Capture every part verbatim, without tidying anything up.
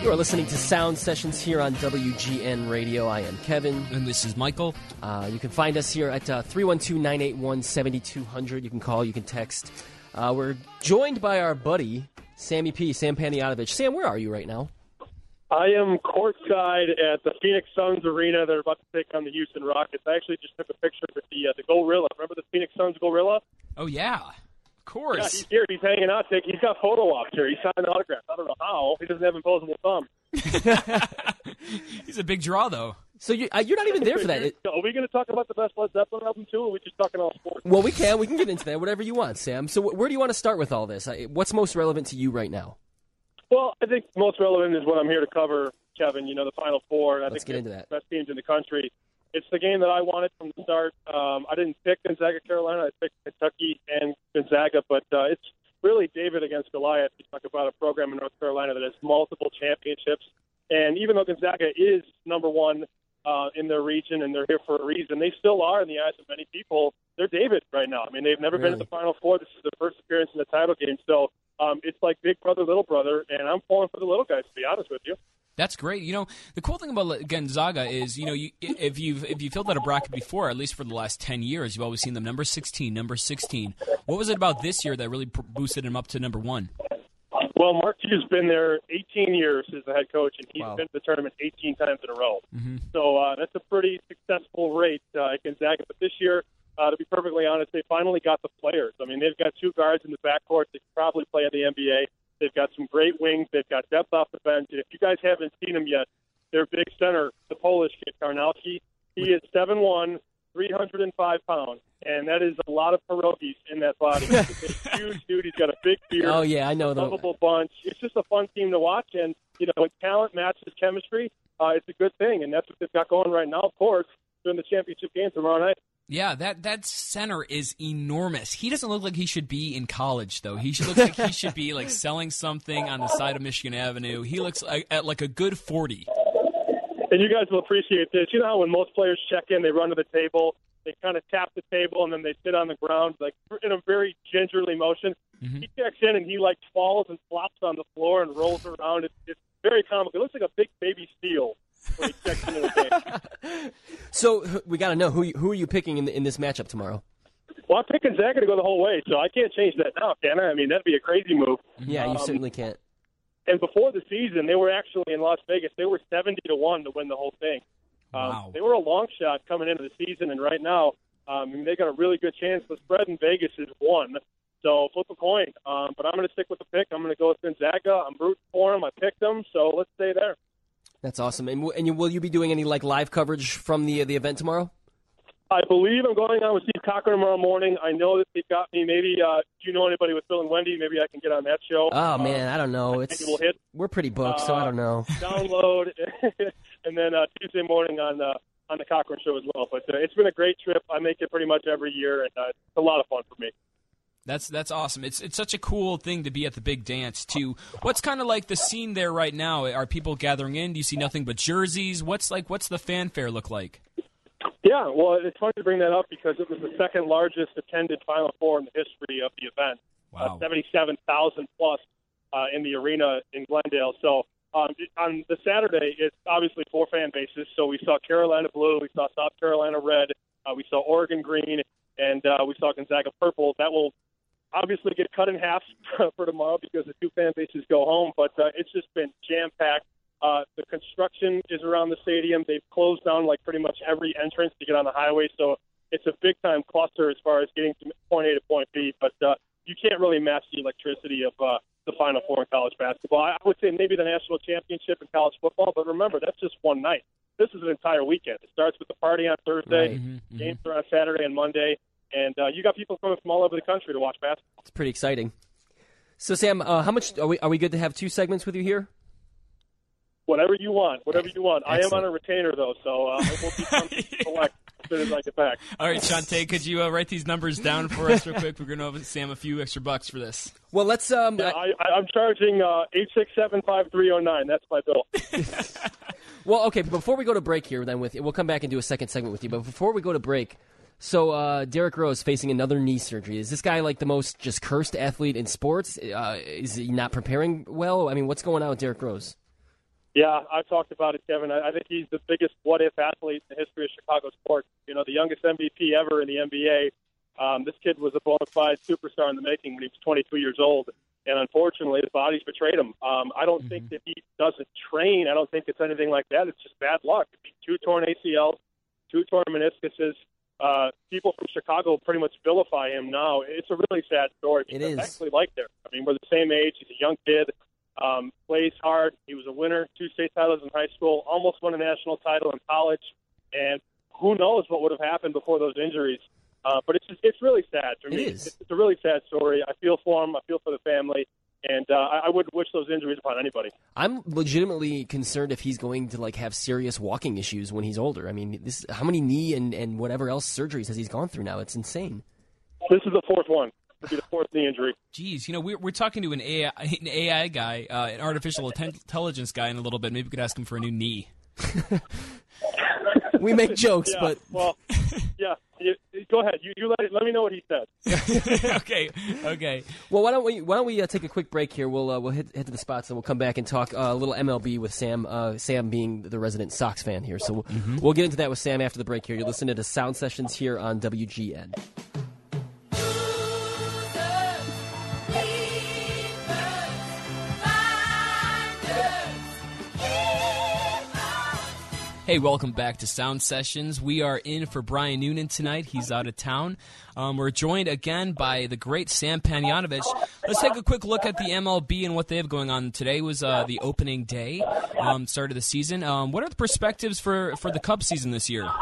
You are listening to Sound Sessions here on W G N Radio. I am Kevin. And this is Michael. Uh, you can find us here at uh, three one two, nine eight one, seven two zero zero. You can call, you can text. Uh, we're joined by our buddy, Sammy P., Sam Panayotovich. Sam, where are you right now? I am courtside at the Phoenix Suns arena. They're about to take on the Houston Rockets. I actually just took a picture with the uh, the Gorilla. Remember the Phoenix Suns Gorilla? Oh, yeah. Of course. Yeah, he's here. He's hanging out. He's got photo ops here. He's signed autographs. I don't know how. He doesn't have opposable thumb. He's a big draw, though. So you, uh, you're not even there for that. It, Are we going to talk about the best Led Zeppelin album, too, or are we just talking all sports? well, we can. We can get into that, whatever you want, Sam. So wh- where do you want to start with all this? Uh, What's most relevant to you right now? Well, I think most relevant is what I'm here to cover, Kevin, you know, the Final Four. And I Let's think get into that. Best teams in the country. It's the game that I wanted from the start. Um, I didn't pick Gonzaga, Carolina. I picked Kentucky and Gonzaga, but uh, it's really David against Goliath. You talk about a program in North Carolina that has multiple championships. And even though Gonzaga is number one uh, in their region and they're here for a reason, they still are, in the eyes of many people, they're David right now. I mean, they've never Really? been in the Final Four. This is their first appearance in the title game. So um, it's like big brother, little brother, and I'm pulling for the little guys, to be honest with you. That's great. You know, the cool thing about Gonzaga is, you know, you, if you've if you filled out a bracket before, at least for the last ten years, you've always seen them number sixteen, number sixteen. What was it about this year that really boosted him up to number one? Well, Mark Hughes has been there eighteen years as the head coach, and he's Wow. been to the tournament eighteen times in a row. Mm-hmm. So uh, that's a pretty successful rate uh, at Gonzaga. But this year, uh, to be perfectly honest, they finally got the players. I mean, they've got two guards in the backcourt that could probably play at the N B A. They've got some great wings. They've got depth off the bench. And if you guys haven't seen them yet, their big center, the Polish kid, Karnowski, he is seven one, three hundred five pounds. And that is a lot of pierogies in that body. He's a huge dude. He's got a big beard. Oh, yeah, I know. A The, lovable bunch. It's just a fun team to watch. And, you know, when talent matches chemistry, uh, it's a good thing. And that's what they've got going right now, of course, during the championship game tomorrow night. Yeah, that, that center is enormous. He doesn't look like he should be in college, though. He should look like he should be like selling something on the side of Michigan Avenue. He looks like, at like a good forty. And you guys will appreciate this. You know how when most players check in, they run to the table, they kind of tap the table, and then they sit on the ground like in a very gingerly motion. Mm-hmm. He checks in, and he like falls and flops on the floor and rolls around. It's, it's very comical. It looks like a big baby seal when he checks into the game. so h- we got to know, who you- who are you picking in, the, in this matchup tomorrow? Well, I'm picking Gonzaga to go the whole way, so I can't change that now, can I? I mean, that'd be a crazy move. Yeah, you Um, certainly can't. And before the season, they were actually in Las Vegas. They were seventy to one to win the whole thing. Um, Wow. They were a long shot coming into the season, and right now, um, they got a really good chance. The spread in Vegas is one, so flip a coin. Um, but I'm going to stick with the pick. I'm going to go with Gonzaga. I'm rooting for them. I picked them, so let's stay there. That's awesome. And, w- and you, will you be doing any like live coverage from the uh, the event tomorrow? I believe I'm going on with Steve Cochran tomorrow morning. I know that they've got me. Maybe uh, do you know anybody with Bill and Wendy? Maybe I can get on that show. Oh Uh, man, I don't know. It's maybe we'll hit. we're pretty booked, so I don't know. Download, and then uh, Tuesday morning on uh, on the Cochran Show as well. But uh, it's been a great trip. I make it pretty much every year, and uh, it's a lot of fun for me. That's that's awesome. It's it's such a cool thing to be at the big dance too. What's kind of like the scene there right now? Are people gathering in? Do you see nothing but jerseys? What's like what's the fanfare look like? Yeah, well, it's funny to bring that up because it was the second largest attended Final Four in the history of the event. Wow. Uh, seventy-seven thousand plus uh, in the arena in Glendale. So um, on the Saturday, it's obviously four fan bases. So we saw Carolina blue, we saw South Carolina red, uh, we saw Oregon green, and uh, we saw Gonzaga purple. That will obviously get cut in half for tomorrow because the two fan bases go home. But uh, it's just been jam-packed. Uh, the construction is around the stadium. They've closed down like pretty much every entrance to get on the highway. So it's a big-time cluster as far as getting from point A to point B. But uh, you can't really match the electricity of uh, the Final Four in college basketball. I would say maybe the national championship in college football. But remember, that's just one night. This is an entire weekend. It starts with the party on Thursday. Right. Mm-hmm, Games are on Saturday and Monday. And uh, you got people coming from all over the country to watch basketball. It's pretty exciting. So Sam, uh, how much are we are we good to have two segments with you here? Whatever you want, whatever you want. Excellent. I am on a retainer, though, so uh, I will be coming to collect as soon as I get back. All right, Shantae, could you uh, write these numbers down for us real quick? We're going to owe Sam a few extra bucks for this. Well, let's. Um, Yeah, I, I, I'm charging uh, eight six seven five three zero nine. That's my bill. well, okay. Before we go to break here, then with we'll come back and do a second segment with you. But before we go to break, so uh, Derrick Rose facing another knee surgery. Is this guy like the most just cursed athlete in sports? Uh, is he not preparing well? I mean, what's going on with Derrick Rose? Yeah, I've talked about it, Kevin. I, I think he's the biggest what-if athlete in the history of Chicago sports. You know, the youngest M V P ever in the N B A. Um, this kid was a bona fide superstar in the making when he was twenty-two years old. And unfortunately, his body's betrayed him. Um, I don't mm-hmm. think that he doesn't train. I don't think it's anything like that. It's just bad luck. Two torn A C Ls, two torn meniscuses. Uh, people from Chicago pretty much vilify him now. It's a really sad story. It is. I actually like there. I mean, we're the same age. He's a young kid. Um, plays hard. He was a winner, two state titles in high school, almost won a national title in college. And who knows what would have happened before those injuries. Uh, but it's just, it's really sad for me. It is. It's a really sad story. I feel for him. I feel for the family. And uh, I, I wouldn't wish those injuries upon anybody. I'm legitimately concerned if he's going to like have serious walking issues when he's older. I mean, this how many knee and, and whatever else surgeries has he gone through now? It's insane. This is the fourth one. It'll be the fourth knee injury. Jeez, you know, we're, we're talking to an A I, an A I guy, uh, an artificial intelligence guy in a little bit. Maybe we could ask him for a new knee. We make jokes, yeah, but... Well, yeah. You, go ahead. You, you let, it, let me know what he said. okay. Okay. Well, why don't we why don't we uh, take a quick break here? We'll uh, we'll hit, hit to the spots and we'll come back and talk uh, a little M L B with Sam. Uh, Sam being the resident Sox fan here, so we'll, mm-hmm. we'll get into that with Sam after the break. Here, you're listening to Sound Sessions here on W G N. Hey, welcome back to Sound Sessions. We are in for Brian Noonan tonight. He's out of town. Um, we're joined again by the great Sam Panayotovich. Let's take a quick look at the M L B and what they have going on. Today was uh, the opening day, um, start of the season. Um, what are the perspectives for, for the Cubs season this year?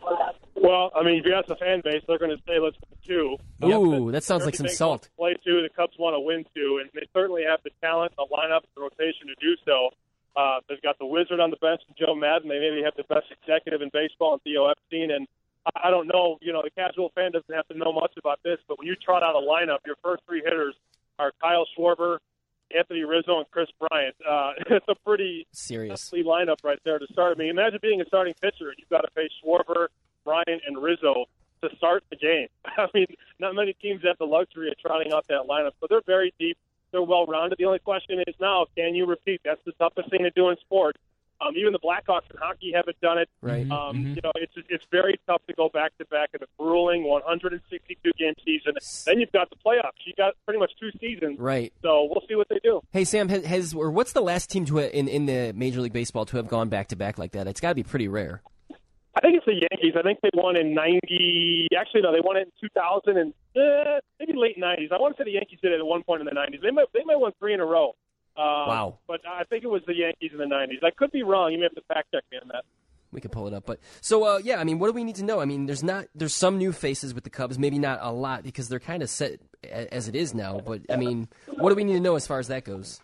Well, I mean, if you ask the fan base, they're going to say let's win two. Ooh, that sounds like some salt. Play two, the Cubs want to win two, and they certainly have the talent, the lineup, the rotation to do so. Uh, they've got the Wizard on the bench, Joe Madden. They maybe have the best executive in baseball, Theo Epstein. And I, I don't know, you know, the casual fan doesn't have to know much about this, but when you trot out a lineup, your first three hitters are Kyle Schwarber, Anthony Rizzo, and Chris Bryant. Uh, it's a pretty serious lineup right there to start. I mean, imagine being a starting pitcher and you've got to face Schwarber, Bryant, and Rizzo to start the game. I mean, not many teams have the luxury of trotting out that lineup, so they're very deep. They're well-rounded. The only question is now, can you repeat? That's the toughest thing to do in sports. Um, even the Blackhawks in hockey haven't done it. Right. Um, mm-hmm. You know, it's it's very tough to go back-to-back in a grueling one hundred sixty-two game season. Then you've got the playoffs. You got pretty much two seasons. Right. So we'll see what they do. Hey, Sam, has, has or what's the last team to in in the Major League Baseball to have gone back-to-back like that? It's got to be pretty rare. I think it's the Yankees. I think they won in ninety. Actually, no, they won it in two thousand and uh, maybe late nineties. I want to say the Yankees did it at one point in the nineties. They might they might won three in a row. Um, wow. But I think it was the Yankees in the nineties. I could be wrong. You may have to fact check me on that. We could pull it up, but so uh, yeah. I mean, what do we need to know? I mean, there's not there's some new faces with the Cubs, maybe not a lot because they're kind of set as it is now. But I mean, what do we need to know as far as that goes?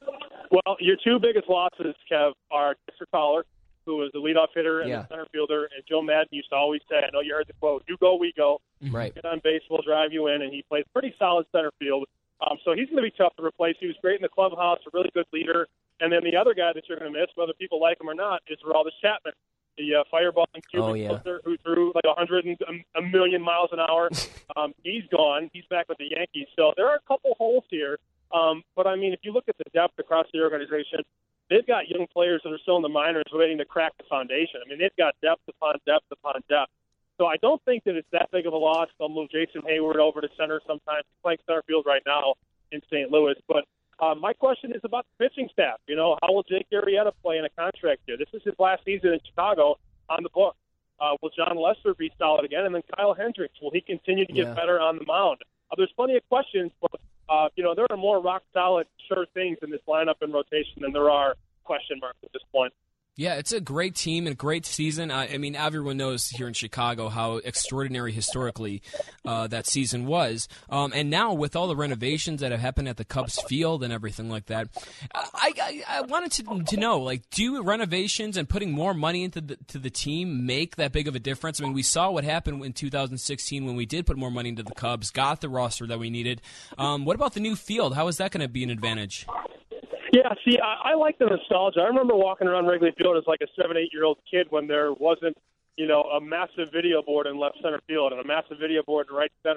Well, your two biggest losses, Kev, are Dexter Collar, who was the leadoff hitter and yeah. the center fielder, and Joe Madden used to always say, I know you heard the quote, you go, we go. Right. Get on base, we'll drive you in, and he plays pretty solid center field. Um, so he's going to be tough to replace. He was great in the clubhouse, a really good leader. And then the other guy that you're going to miss, whether people like him or not, is Aroldis Chapman, the uh, fireballing Cuban oh, yeah. closer who threw like one hundred and a million miles an hour. um, he's gone. He's back with the Yankees. So there are a couple holes here. Um, but, I mean, if you look at the depth across the organization, they've got young players that are still in the minors waiting to crack the foundation. I mean, they've got depth upon depth upon depth. So I don't think that it's that big of a loss. They'll move Jason Hayward over to center sometimes. He's playing center field right now in Saint Louis. But uh, my question is about the pitching staff. You know, how will Jake Arrieta play in a contract here? This is his last season in Chicago on the book. Uh, will John Lester be solid again? And then Kyle Hendricks, will he continue to get yeah. better on the mound? Uh, there's plenty of questions, but, uh, you know, there are more rock-solid, sure things in this lineup and rotation than there are question marks at this point. Yeah, it's a great team and a great season. I, I mean, everyone knows here in Chicago how extraordinary historically uh, that season was. Um, and now with all the renovations that have happened at the Cubs field and everything like that, I, I, I wanted to, to know, like, do renovations and putting more money into the, to the team make that big of a difference? I mean, we saw what happened in two thousand sixteen when we did put more money into the Cubs, got the roster that we needed. Um, what about the new field? How is that going to be an advantage? Yeah, see, I, I like the nostalgia. I remember walking around Wrigley Field as like a seven, eight-year-old kid when there wasn't, you know, a massive video board in left center field and a massive video board in right center. And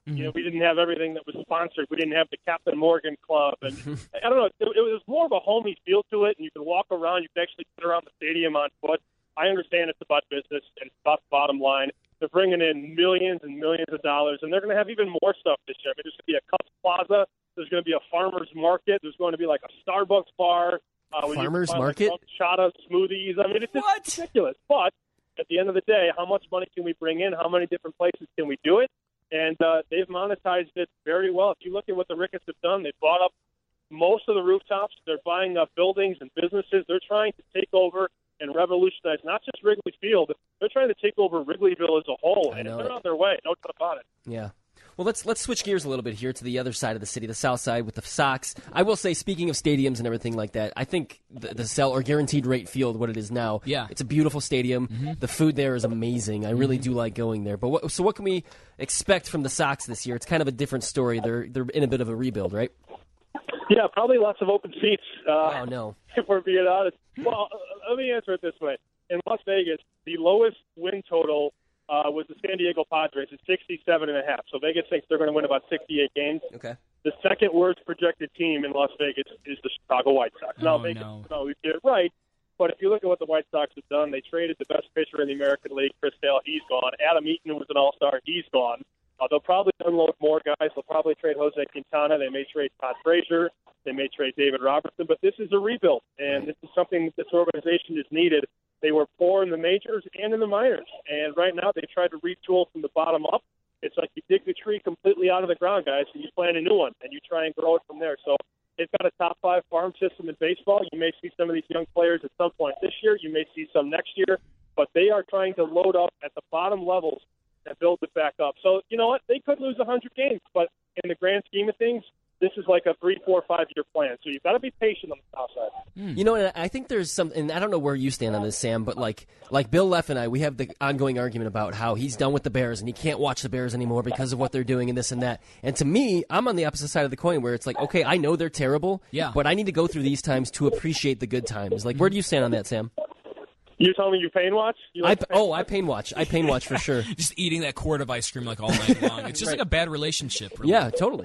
Mm-hmm. You know, we didn't have everything that was sponsored. We didn't have the Captain Morgan Club, and I don't know. It, it was more of a homey feel to it, and you could walk around. You could actually get around the stadium on foot. I understand it's about business and it's about the bottom line. They're bringing in millions and millions of dollars, and they're going to have even more stuff this year. I mean, there's going to be a Cups Plaza. There's going to be a farmer's market. There's going to be like a Starbucks bar. Uh, farmer's find, market? Like, chata smoothies. I mean, it's just what? ridiculous. But at the end of the day, how much money can we bring in? How many different places can we do it? And uh, they've monetized it very well. If you look at what the Ricketts have done, they bought up most of the rooftops. They're buying up buildings and businesses. They're trying to take over and revolutionize not just Wrigley Field. They're trying to take over Wrigleyville as a whole, and they're on their way. No doubt about it. Yeah. Well, let's let's switch gears a little bit here to the other side of the city, the south side with the Sox. I will say, speaking of stadiums and everything like that, I think the, the sell or guaranteed rate field, what it is now, yeah. it's a beautiful stadium. Mm-hmm. The food there is amazing. I really mm-hmm. do like going there. But what, so what can we expect from the Sox this year? It's kind of a different story. They're they're in a bit of a rebuild, right? Yeah, probably lots of open seats. Uh, oh, no. If we're being honest. Well, let me answer it this way. In Las Vegas, the lowest win total uh, was the San Diego Padres at sixty-seven and a half. So Vegas thinks they're going to win about sixty-eight games. Okay. The second worst projected team in Las Vegas is the Chicago White Sox. Oh, now, Vegas no. doesn't always get it right, but if you look at what the White Sox have done, they traded the best pitcher in the American League, Chris Sale. He's gone. Adam Eaton was an all-star. He's gone. Uh, they'll probably unload more guys. They'll probably trade Jose Quintana. They may trade Todd Frazier. They may trade David Robertson. But this is a rebuild, and this is something that this organization is needed. They were poor in the majors and in the minors, and right now they tried to retool from the bottom up. It's like you dig the tree completely out of the ground, guys, and you plant a new one, and you try and grow it from there. So they've got a top five farm system in baseball. You may see some of these young players at some point this year. You may see some next year, but they are trying to load up at the bottom levels and build it back up. So, you know what? They could lose one hundred games, but in the grand scheme of things, this is like a three, four, five-year plan. So you've got to be patient on the south side. Mm. You know, and I think there's some, and I don't know where you stand on this, Sam, but like like Bill Leff and I, we have the ongoing argument about how he's done with the Bears and he can't watch the Bears anymore because of what they're doing and this and that. And to me, I'm on the opposite side of the coin where it's like, okay, I know they're terrible, yeah. but I need to go through these times to appreciate the good times. Like, where do you stand on that, Sam? You're telling me you pain watch? You like I, pain oh, watch? I pain watch. I pain watch for sure. Just eating that quart of ice cream like all night long. It's just right. like a bad relationship. Really. Yeah, totally.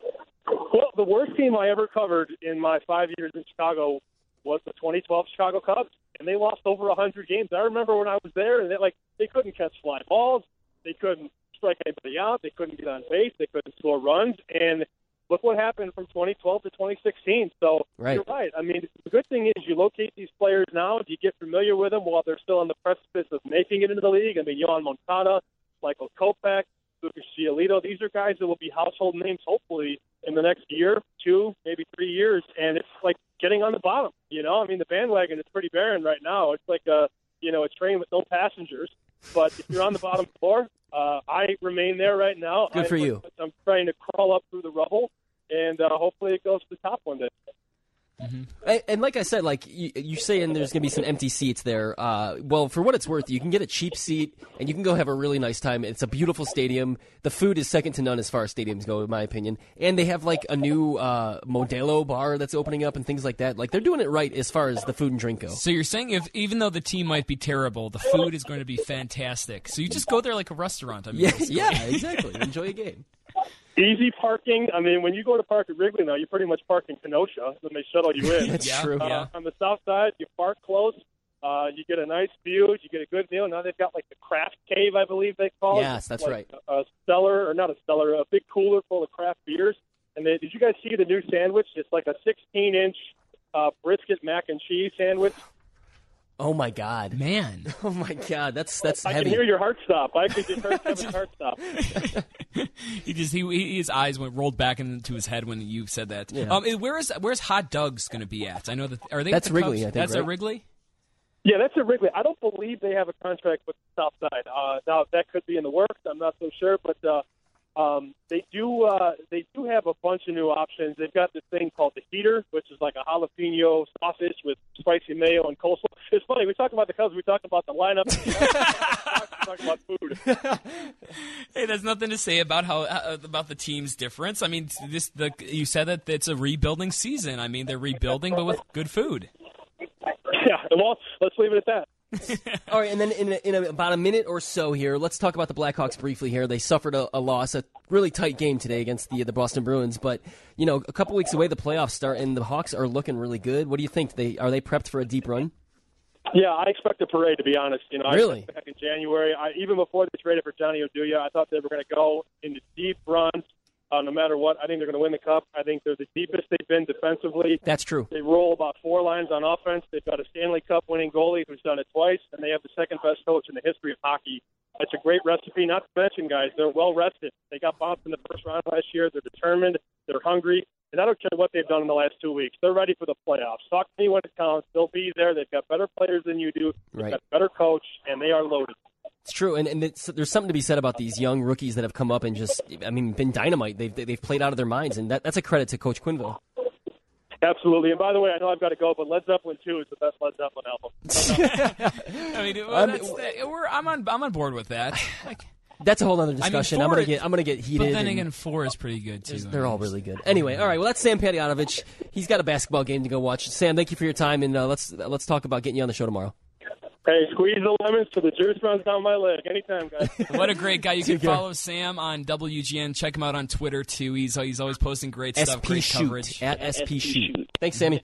Well, the worst team I ever covered in my five years in Chicago was the twenty twelve Chicago Cubs, and they lost over one hundred games. I remember when I was there, and they like they couldn't catch fly balls, they couldn't strike anybody out, they couldn't get on base, they couldn't score runs, and look what happened from twenty twelve to twenty sixteen. So right. you're right. I mean, the good thing is you locate these players now, you get familiar with them while they're still on the precipice of making it into the league. I mean, Yohan Moncada, Michael Kopech, Lucas Giolito, these are guys that will be household names hopefully in the next year, two, maybe three years, and it's like getting on the bottom. You know, I mean, the bandwagon is pretty barren right now. It's like a, you know, a train with no passengers. But if you're on the bottom floor, uh, I remain there right now. Good for I, you. I'm trying to crawl up through the rubble, and uh, hopefully it goes to the top one day. Mm-hmm. And, and like I said, like you, you're saying, there's going to be some empty seats there. Uh, well, for what it's worth, you can get a cheap seat and you can go have a really nice time. It's a beautiful stadium. The food is second to none as far as stadiums go, in my opinion. And they have like a new uh, Modelo bar that's opening up and things like that. Like they're doing it right as far as the food and drink go. So you're saying if even though the team might be terrible, the food is going to be fantastic. So you just go there like a restaurant. I mean, yeah, yeah, exactly. Enjoy a game. Easy parking. I mean, when you go to park at Wrigley now, you pretty much park in Kenosha, and they shuttle you in. That's yeah, true. Uh, yeah. On the south side, you park close. Uh, you get a nice view. You get a good meal. Now they've got like the craft cave, I believe they call it. Yes, that's like right. A cellar, or not a cellar, a big cooler full of craft beers. And they, did you guys see the new sandwich? It's like a sixteen-inch uh, brisket mac and cheese sandwich. Oh my God, man! Oh my God, that's that's I heavy. can hear your heart stop. I could just heard Kevin's heart stop. he just he, he his eyes went rolled back into his head when you said that. Yeah. Um, where is where's Hot Doug's going to be at? I know that are they? That's at the Wrigley. Cubs? I think, That's right? at Wrigley. Yeah, that's at Wrigley. I don't believe they have a contract with the South Side. Uh, now that could be in the works. I'm not so sure, but uh, um, they do. Uh, they do have a bunch of new options. They've got this thing called the Heater, which is like a jalapeno sausage with spicy mayo and coleslaw. It's funny. We talk about the Cubs. We talk about the lineup. we talk about food. Hey, there's nothing to say about how uh, about the team's difference. I mean, this the you said that it's a rebuilding season. I mean, they're rebuilding, but with good food. Yeah, well, let's leave it at that. All right, and then in, a, in a, about a minute or so here, let's talk about the Blackhawks briefly here. They suffered a, a loss, a really tight game today against the the Boston Bruins. But, you know, a couple weeks away, the playoffs start, and the Hawks are looking really good. What do you think? They Are they prepped for a deep run? Yeah, I expect a parade, to be honest. You know, Really? I back in January, I, even before they traded for Johnny Oduya, I thought they were going to go into deep runs. Uh, no matter what, I think they're going to win the Cup. I think they're the deepest they've been defensively. That's true. They roll about four lines on offense. They've got a Stanley Cup winning goalie who's done it twice, and they have the second best coach in the history of hockey. It's a great recipe. Not to mention, guys, they're well rested. They got bounced in the first round last year. They're determined. They're hungry. And I don't care what they've done in the last two weeks. They're ready for the playoffs. Talk to me when it counts. They'll be there. They've got better players than you do. They've Right. got a better coach, and they are loaded. It's true, and, and it's, there's something to be said about these young rookies that have come up and just, I mean, been dynamite. They've they've played out of their minds, and that, that's a credit to Coach Quenneville. Absolutely. And by the way, I know I've got to go, but Led Zeppelin two is the best Led Zeppelin album. I mean, well, I'm- that's, we're, I'm on I'm on board with that. Like, That's a whole other discussion. I'm four gonna is- get I'm gonna get heated. but then and again, four is pretty good too. they're all really good. Anyway, all right. Well, that's Sam Padianovich. He's got a basketball game to go watch. Sam, thank you for your time, and uh, let's let's talk about getting you on the show tomorrow. Hey, squeeze the lemons so the juice runs down my leg. Anytime, guys. What a great guy! You can Take care. follow Sam on W G N. Check him out on Twitter too. He's he's always posting great stuff, S P great Shoot coverage. at S P Shoot. Thanks, Sammy.